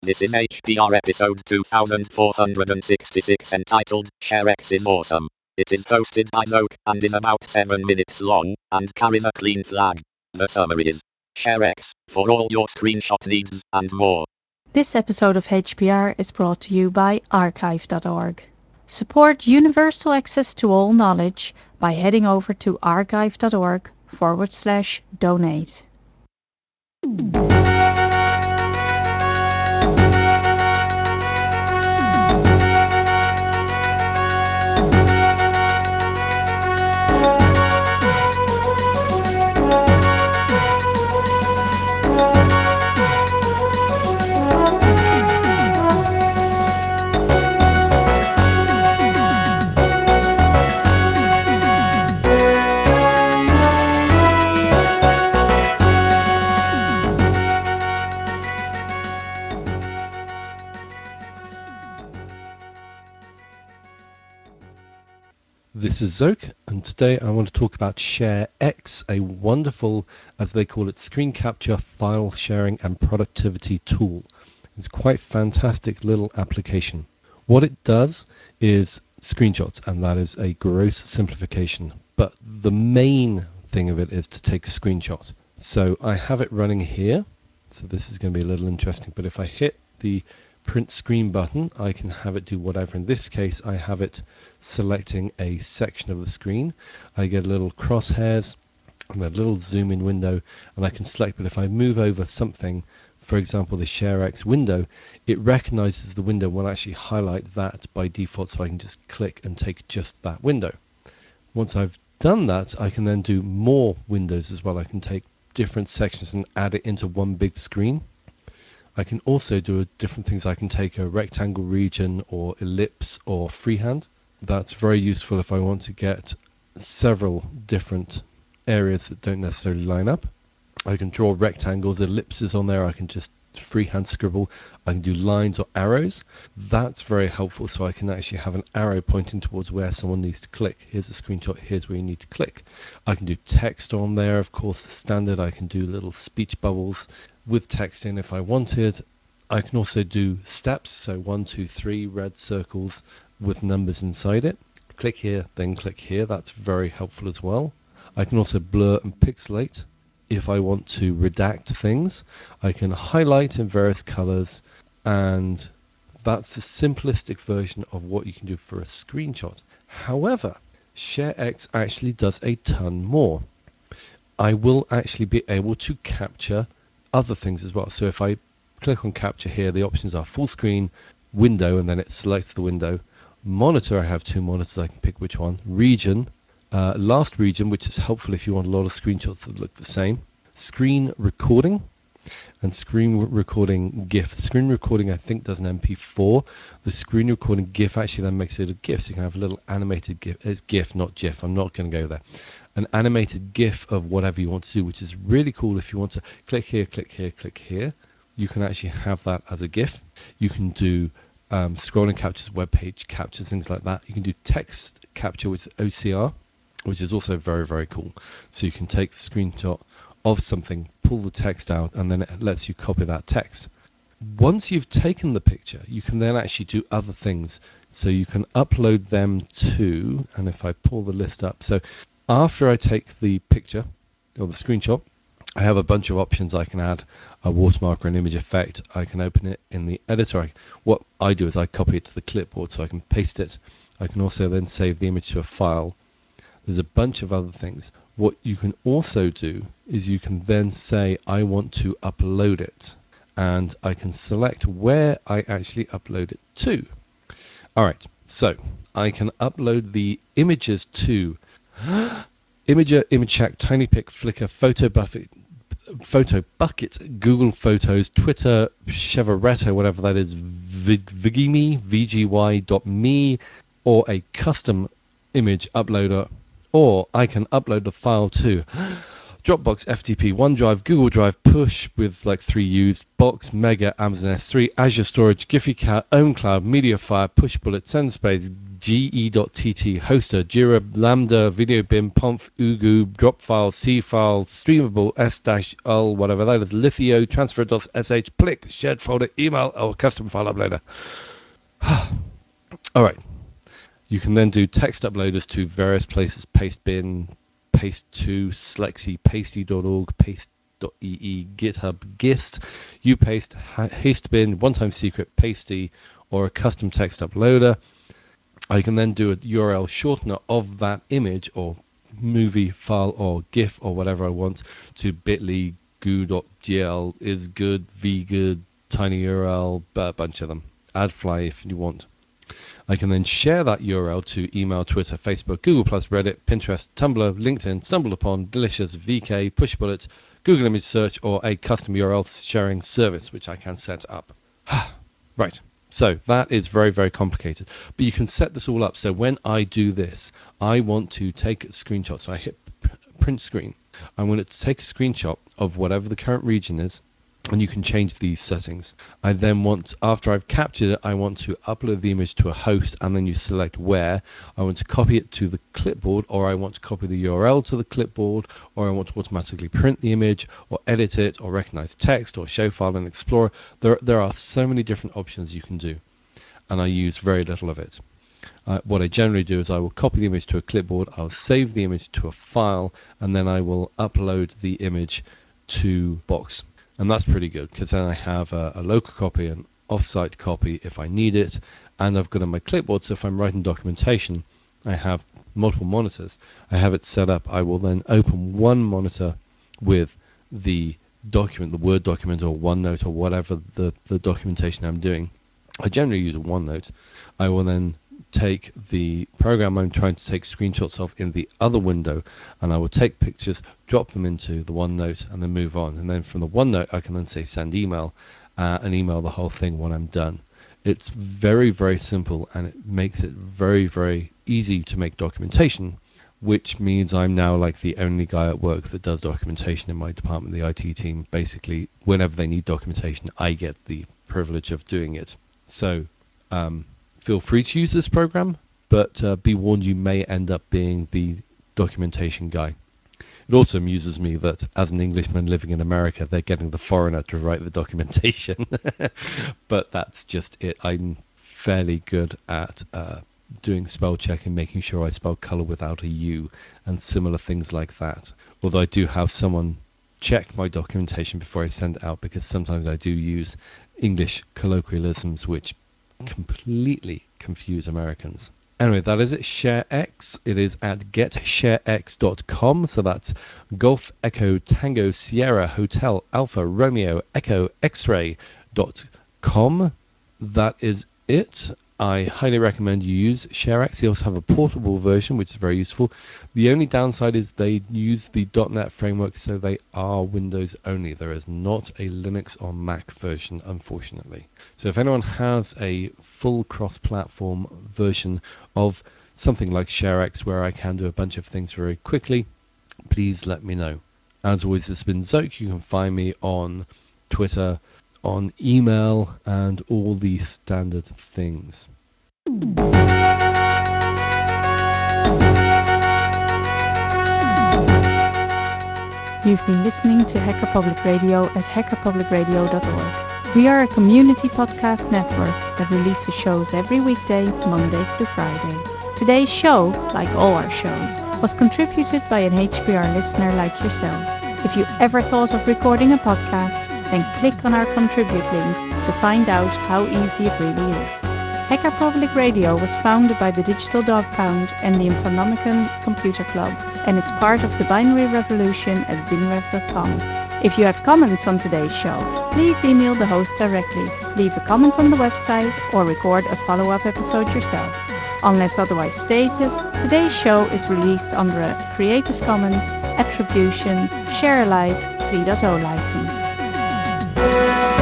This is HPR episode 2466 entitled ShareX is Awesome. It is hosted by Zoke and is about 7 minutes long and carries a clean flag. The summary is ShareX for all your screenshot needs and more. This episode of HPR is brought to you by archive.org. Support universal access to all knowledge by heading over to archive.org/donate. This is Zoke, and today I want to talk about ShareX, a wonderful, as they call it, screen capture, file sharing, and productivity tool. It's a quite fantastic little application. What it does is screenshots, and that is a gross simplification. But the main thing of it is to take a screenshot. So I have it running here. So this is going to be a little interesting, but if I hit the print screen button, I can have it do whatever. In this case, I have it selecting a section of the screen. I get a little crosshairs and a little zoom in window, and I can select, but if I move over something, for example, the ShareX window, it recognizes the window will actually highlight that by default, so I can just click and take just that window. Once I've done that, I can then do more windows as well. I can take different sections and add it into one big screen. I can also do different things. I can take a rectangle region or ellipse or freehand. That's very useful if I want to get several different areas that don't necessarily line up. I can draw rectangles, ellipses on there. I can just freehand scribble. I can do lines or arrows. That's very helpful, so I can actually have an arrow pointing towards where someone needs to click. Here's a screenshot, here's where you need to click. I can do text on there, of course, the standard. I can do little speech bubbles with text in if I wanted. I can also do steps, so 1, 2, 3 red circles with numbers inside it. Click here, then click here. That's very helpful as well. I can also blur and pixelate. If I want to redact things, I can highlight in various colors, and that's the simplistic version of what you can do for a screenshot. However, ShareX actually does a ton more. I will actually be able to capture other things as well. So if I click on capture here, the options are full screen, window, and then it selects the window. Monitor, I have 2 monitors, I can pick which one. Region, last region, which is helpful if you want a lot of screenshots that look the same. Screen recording and screen recording GIF. Screen recording, I think, does an MP4. The screen recording GIF actually then makes it a GIF, so you can have a little animated GIF. It's GIF, not GIF. I'm not going to go there. An animated GIF of whatever you want to do, which is really cool. If you want to click here, click here, click here, you can actually have that as a GIF. You can do scrolling captures, web page captures, things like that. You can do text capture with OCR, which is also very, very cool. So you can take the screenshot of something, pull the text out, and then it lets you copy that text. Once you've taken the picture, you can then actually do other things. So you can upload them to, and if I pull the list up, so after I take the picture or the screenshot, I have a bunch of options. I can add a watermark or an image effect. I can open it in the editor. What I do is I copy it to the clipboard so I can paste it. I can also then save the image to a file. There's a bunch of other things. What you can also do is you can then say, I want to upload it. And I can select where I actually upload it to. All right, so I can upload the images to Imager, ImageShack, TinyPic, Flickr, Photo Bucket, Google Photos, Twitter, Cheveretto, whatever that is, Vigimi, VGY.me, or a custom image uploader, or I can upload the file to Dropbox, FTP, OneDrive, Google Drive, Push with like 3 U's, Box, Mega, Amazon S3, Azure Storage, Giphy, OwnCloud, Mediafire, Pushbullet, SendSpace, ge.tt, hoster, Jira, Lambda, Video Bin, Pomf, Ugu, Dropfile, C-File, Streamable, S-Ul, whatever that is, Lithio, Transfer.sh, Plick, shared folder, email, or custom file uploader. All right. You can then do text uploaders to various places, Pastebin, Paste2, Slexy, Pasty.org, Paste.ee, GitHub, Gist, Upaste, Hastebin, One-Time Secret, Pasty, or a custom text uploader. I can then do a URL shortener of that image or movie file or GIF or whatever I want to bit.ly, goo.gl, is good, vgood, tinyurl, a bunch of them. Adfly if you want. I can then share that URL to email, Twitter, Facebook, Google+, Reddit, Pinterest, Tumblr, LinkedIn, StumbleUpon, Delicious, VK, Pushbullet, Google Image Search, or a custom URL sharing service, which I can set up. Right. So that is very, very complicated. But you can set this all up. So when I do this, I want to take a screenshot. So I hit print screen. I want it to take a screenshot of whatever the current region is. And you can change these settings. I then want, after I've captured it, I want to upload the image to a host, and then you select where. I want to copy it to the clipboard, or I want to copy the URL to the clipboard, or I want to automatically print the image, or edit it, or recognize text, or show file in Explorer. There are so many different options you can do, and I use very little of it. What I generally do is I will copy the image to a clipboard, I'll save the image to a file, and then I will upload the image to Box. And that's pretty good, because then I have a local copy, an off-site copy if I need it, and I've got on my clipboard, so if I'm writing documentation, I have multiple monitors. I have it set up. I will then open one monitor with the document, the Word document or OneNote or whatever the documentation I'm doing. I generally use OneNote. I will then take the program I'm trying to take screenshots of in the other window, and I will take pictures, drop them into the OneNote, and then move on. And then from the OneNote, I can then say send email, and email the whole thing when I'm done. It's very, very simple, and it makes it very, very easy to make documentation, which means I'm now like the only guy at work that does documentation in my department, the IT team. Basically, whenever they need documentation, I get the privilege of doing it. So, feel free to use this program, but be warned, you may end up being the documentation guy. It also amuses me that as an Englishman living in America, they're getting the foreigner to write the documentation. But that's just it. I'm fairly good at doing spell check and making sure I spell colour without a U and similar things like that. Although I do have someone check my documentation before I send it out, because sometimes I do use English colloquialisms which completely confuse Americans. Anyway, that is it. ShareX. It is at getsharex.com. So that's Golf Echo Tango Sierra Hotel Alpha Romeo Echo X-ray.com. That is it. I highly recommend you use ShareX. They also have a portable version, which is very useful. The only downside is they use the .NET framework, so they are Windows only. There is not a Linux or Mac version, unfortunately. So if anyone has a full cross-platform version of something like ShareX, where I can do a bunch of things very quickly, please let me know. As always, this has been Zoke. You can find me on Twitter, on email, and all the standard things. You've been listening to Hacker Public Radio at hackerpublicradio.org. We are a community podcast network that releases shows every weekday, Monday through Friday. Today's show, like all our shows, was contributed by an HPR listener like yourself. If you ever thought of recording a podcast, then click on our contribute link to find out how easy it really is. Hacker Public Radio was founded by the Digital Dog Pound and the Infonomicon Computer Club, and is part of the binary revolution at binrev.com. If you have comments on today's show, please email the host directly, leave a comment on the website, or record a follow-up episode yourself. Unless otherwise stated, today's show is released under a Creative Commons Attribution Share Alike 3.0 license.